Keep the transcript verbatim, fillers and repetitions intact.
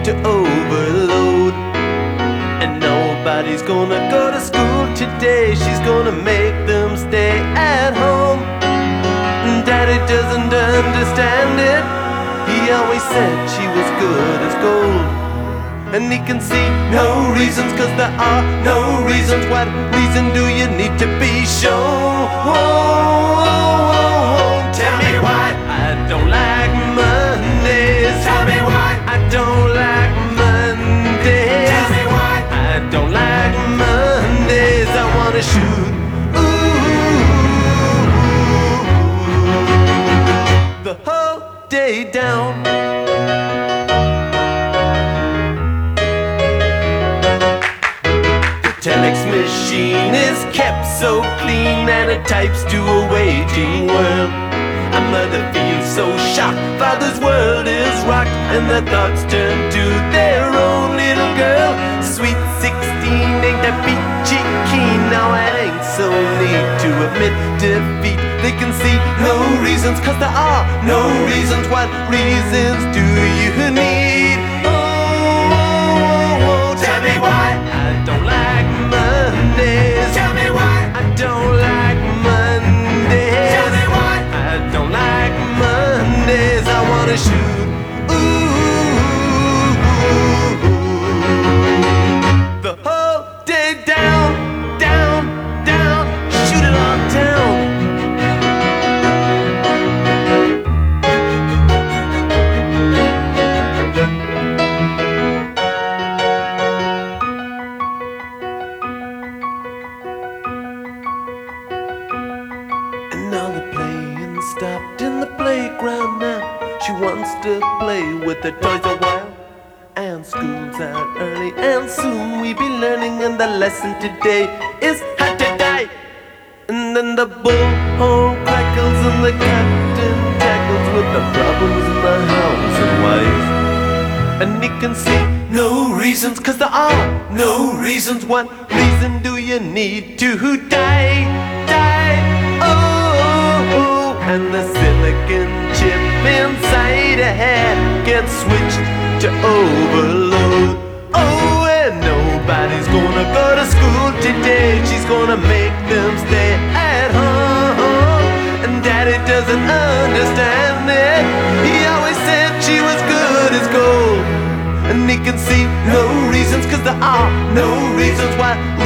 to overload. And nobody's gonna go to school today, she's gonna make them stay at home. Daddy doesn't understand it, he always said she was good as gold. And he can see no reasons, cause there are no reasons. What reason do you need to be shown? Tell me why I don't like Mondays. Tell me why I don't like Mondays. Tell me why I don't like Mondays. I wanna shoot ooh, the whole day down. Telex machine is kept so clean, and it types to a waiting world. A mother feels so shocked, father's world is rocked, and their thoughts turn to their own little girl. Sweet sixteen, ain't that peachy keen? Now it ain't so neat to admit defeat. They can see no reasons, cause there are no reasons. What reasons do you need? Oh, oh, oh, tell me why I don't like Mondays. Tell me why I don't like Mondays. Tell me why I don't like Mondays. I wanna shoot ooh, the whole day down, down, down. Shoot it on down. Now the playing stopped in the playground now. She wants to play with the toys a while. And school's out early, and soon we be learning. And the lesson today is how to die. And then the bullhorn crackles and the captain tackles with the problems in the house and wife. And he can see no reasons, cause there are no reasons. What reason do you need to die? Die, oh, and the silicon chip inside her head gets switched to overload. Oh, and nobody's gonna go to school today, she's gonna make them stay at home. And daddy doesn't understand it, he always said she was good as gold. And he can see no reasons, cause there are no reasons. Why